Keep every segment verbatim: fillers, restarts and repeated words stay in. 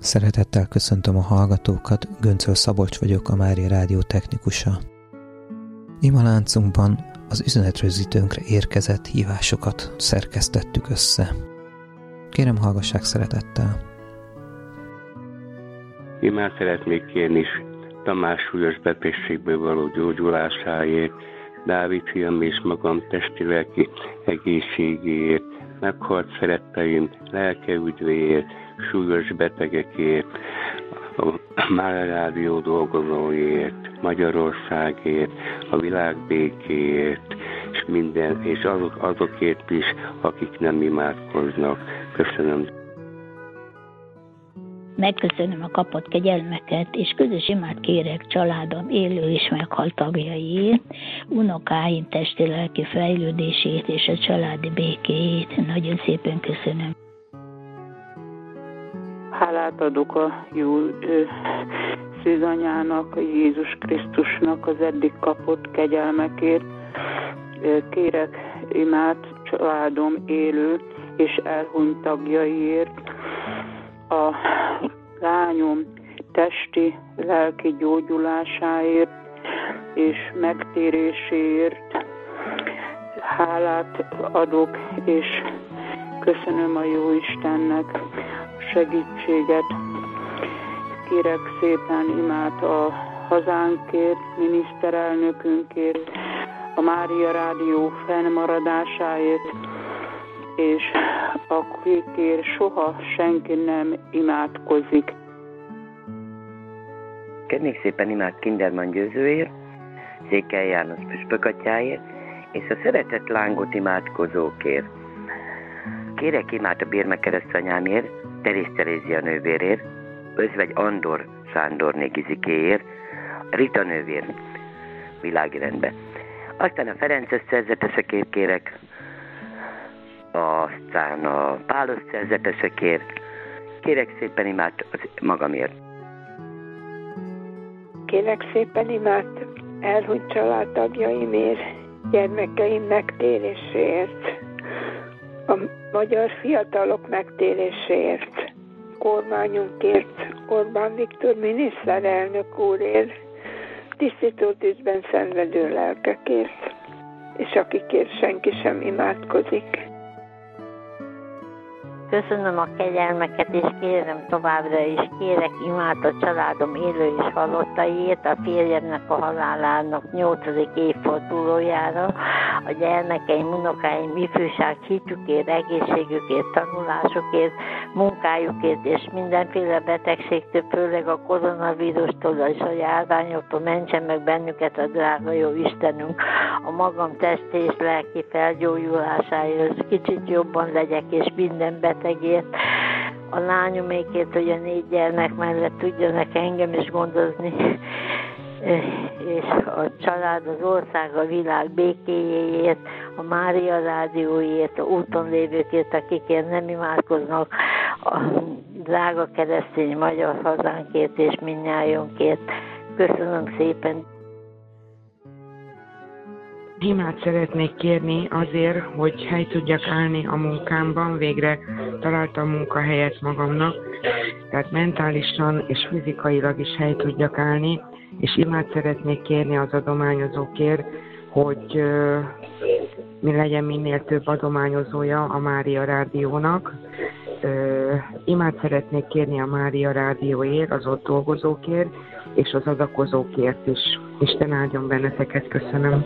Szeretettel köszöntöm a hallgatókat, Göncöl Szabolcs vagyok, a Mária Rádió technikusa. Imaláncunkban az üzenetrögzítőnkre érkezett hívásokat szerkesztettük össze. Kérem, hallgassák szeretettel. Imát szeretnék kérni is Tamás súlyos betegségből való gyógyulásáért, Dávid fiam és magam testi-lelki egészségéért, meghalt szeretteim lelke üdvéért, súlyos betegekért, a Mária Rádió dolgozóért, Magyarországért, a világ békéért, és minden, és azok, azokért is, akik nem imádkoznak. Köszönöm. Megköszönöm a kapott kegyelmeket, és közös imát kérek családom élő és meghalt tagjaiért, unokáim testi-lelki fejlődését és a családi békéjét. Nagyon szépen köszönöm. Hálát adok a jó szűzanyának, Jézus Krisztusnak az eddig kapott kegyelmekért. Kérek imát családom élő és elhunyt tagjaiért, a lányom testi, lelki gyógyulásáért és megtéréséért. Hálát adok, és köszönöm a jó Istennek segítséget. Kérek szépen imát a hazánkért, miniszterelnökünkért, a Mária Rádió fennmaradásáért, és akikért soha senki nem imádkozik. Kérnék szépen imát Kinderman Győzőért, Székely János püspökatyáért, és a szeretett lángot imádkozókért. Kérek imát a Bérme keresztanyámért, Terész Terézia nővérért, Özvegy Andor Sándorné Gizikéért, Rita nővér világi rendbe. Aztán a Ferences szerzetesekért kérek, aztán a Pálos szerzetesekért, kérek szépen imát az magamért. Kérek szépen imát elhunyt családtagjaimért, gyermekeim megtéréséért, a magyar fiatalok megtéréséért, kormányunkért, Orbán Viktor miniszterelnök úrért, tisztító tűzben szenvedő lelkekért, és akikért senki sem imádkozik. Köszönöm a kegyelmeket, és kérem továbbra is, kérek imát a családom élő és halottaiért, a férjemnek a halálának nyolcadik évfordulójára, a gyermekeim, unokáim, ifjúság hitükért, egészségükért, tanulásukért, munkájukért, és mindenféle betegségtől, főleg a koronavírustól és a járványoktól mentsen meg bennünket a drága jó Istenünk, a magam testi és lelki felgyógyulásáért, kicsit jobban legyek, és minden betegért, a lányomékért, hogy a négy gyermek mellett tudjanak engem is gondozni, és a család, az ország, a világ békéjéért, a Mária Rádióért, a úton lévőkért, akikért nem imádkoznak, a drága keresztény magyar hazánkért és mindnyájunkért. Köszönöm szépen! Imát szeretnék kérni azért, hogy hely tudjak állni a munkámban, végre találtam munkahelyet magamnak, tehát mentálisan és fizikailag is hely tudjak állni, és imát szeretnék kérni az adományozókért, hogy uh, mi legyen minél több adományozója a Mária Rádiónak. Uh, imát szeretnék kérni a Mária Rádióért, az ott dolgozókért, és az adakozókért is. Isten áldjon benneteket, köszönöm.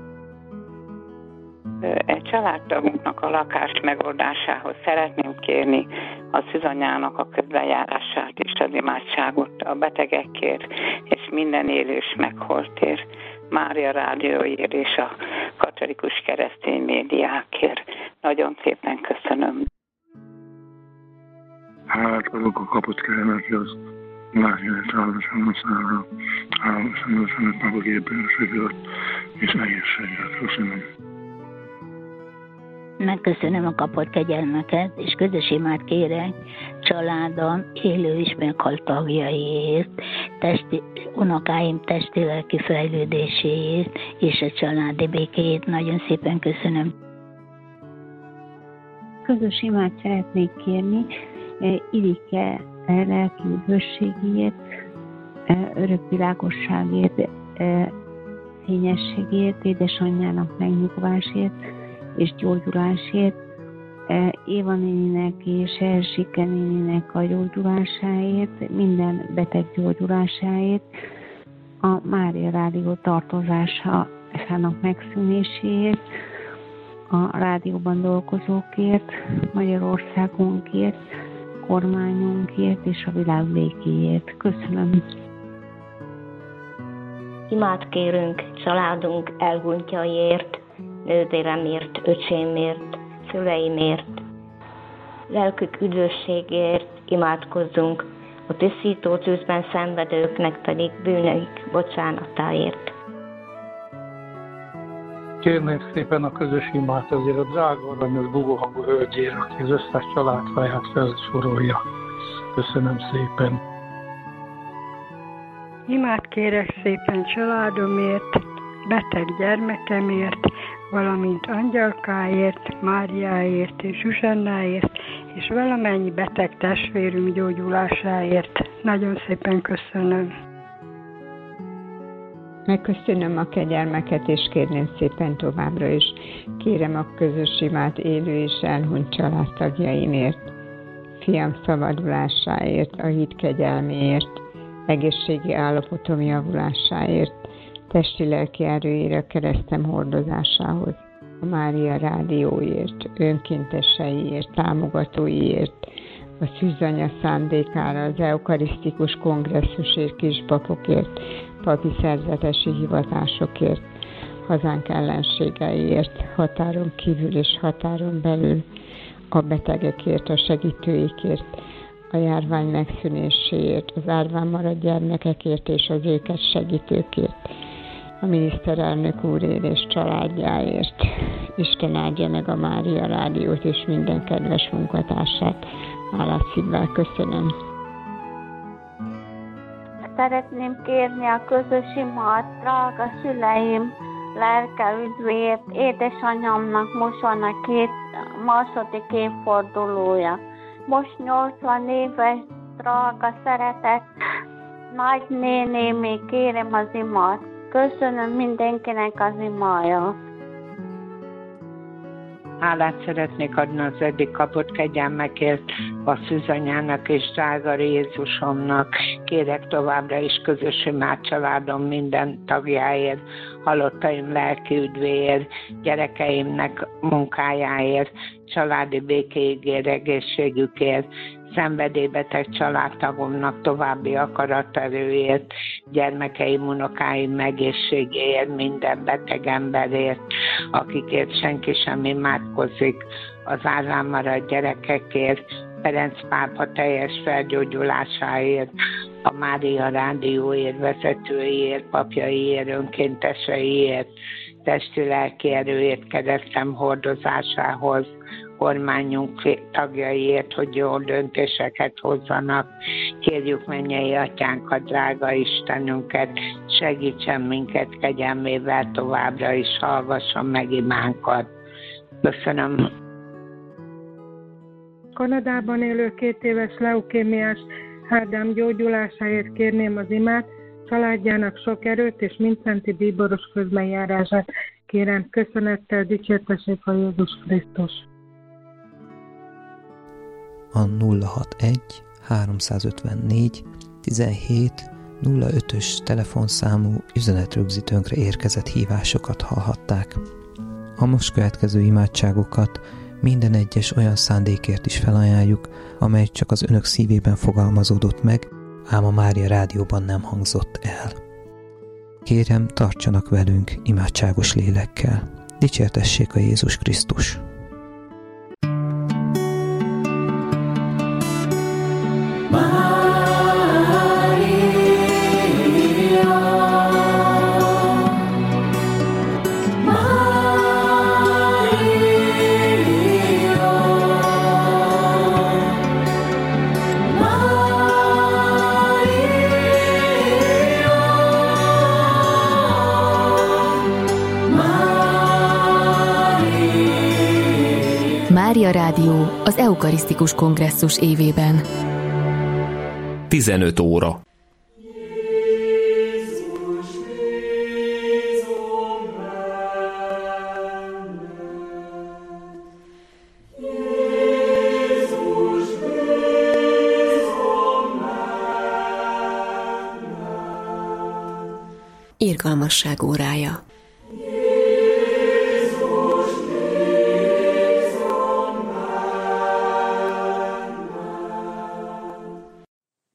Egy családtagunknak a lakás megoldásához szeretném kérni a szűzanyának a közbenjárását és az imádságot a betegekért és minden élős megholtért, Mária Rádióért és a katolikus keresztény médiákért. Nagyon szépen köszönöm. Hálát adok a kapott kegyelmekért az Máriát áldosan a szára, áldosan a szünet napok éppenséget és egészséget. Köszönöm. Megköszönöm a kapott kegyelmeket, és közös imát kérek családom élő és meghalt tagjaiért, testi, unokáim testi-lelki fejlődéséért és a családi békéjét. Nagyon szépen köszönöm. Közös imát szeretnék kérni Irike lelki üdvösségért, örökvilágosságért, fényességért, édesanyjának megnyugvásért és gyógyulásért, Éva néninek és Erzsike néninek a gyógyulásáért, minden beteg gyógyulásáért, a Mária Rádió tartozásának megszűnéséért, a rádióban dolgozókért, Magyarországunkért, kormányunkért és a világ békéért. Köszönöm. Imát kérünk családunk elhunytjaiért, nővéremért, öcsémért, szüleimért. Lelkük üdvösségért imádkozzunk, a tisztító tűzben szenvedőknek pedig bűneik bocsánatáért. Kérnék szépen a közös imát azért a drága aranyos bugóhangú hölgyért, aki az összes családfáját felsorolja. Köszönöm szépen. Imát kérek szépen családomért, beteg gyermekemért, valamint Angyalkáért, Máriáért és Zsuzsannáért, és valamennyi beteg testvérünk gyógyulásáért. Nagyon szépen köszönöm. Megköszönöm a kegyelmeket, és kérném szépen továbbra is. Kérem a közös imát élő és elhunyt családtagjaimért, fiam szabadulásáért, a hit kegyelméért, egészségi állapotom javulásáért, testi-lelki erőért a keresztem hordozásához, a Mária Rádióért, önkénteseiért, támogatóiért, a szűzanya szándékára, az eukarisztikus kongresszusért, kispapokért, papi szerzetesi hivatásokért, hazánk ellenségeiért, határon kívül és határon belül, a betegekért, a segítőikért, a járvány megszűnéséért, az árván maradt gyermekekért és az őket segítőkért, a miniszterelnök úrért és családjáért. Isten áldja meg a Mária Rádiót és minden kedves munkatársát. Hálás szívvel köszönöm. Szeretném kérni a közös imát, drága szüleim, lelke üdvért, édesanyámnak most van a két második évfordulója. Most nyolcvan éves, drága szeretett nagynéné, még kérem az imát. Köszönöm mindenkinek az imája. Hálát szeretnék adni az eddig kapott kegyelmekért, a szűzanyának és drága Jézusomnak. Kérek továbbra is közös imát családom minden tagjáért, halottaim lelki üdvéért, gyerekeimnek munkájáért, családi békéjéért, egészségükért, szenvedélybeteg családtagomnak további akaraterőért, gyermekeim, unokáim egészségéért, minden beteg emberért, akikért senki sem imádkozik, az árván maradt gyerekekért, Ferenc pápa teljes felgyógyulásáért, a Mária Rádióért, vezetőiért, papjaiért, önkénteseiért, testi-lelki erőért, keresztem hordozásához, kormányunk tagjaiért, hogy jó döntéseket hozzanak. Kérjük mennyei atyánkat, drága Istenünket, segítsen minket kegyelmével továbbra is, hallgasson meg imánkat. Köszönöm. Kanadában élő két éves leukémiás Ádám gyógyulásáért kérném az imát, családjának sok erőt és mindszenti bíboros közbenjárását kérem. Köszönettel, dicsértessék a Jézus Krisztus. A nulla hatvanegy háromszázötvennégy tizenhét nulla ötös telefonszámú üzenetrögzítőnkre érkezett hívásokat hallhatták. A most következő imádságokat minden egyes olyan szándékért is felajánljuk, amely csak az önök szívében fogalmazódott meg, ám a Mária Rádióban nem hangzott el. Kérem, tartsanak velünk imádságos lélekkel. Dicsértessék a Jézus Krisztus! Mária Rádió az eukarisztikus kongresszus évében. tizenöt óra. Irgalmasság órája.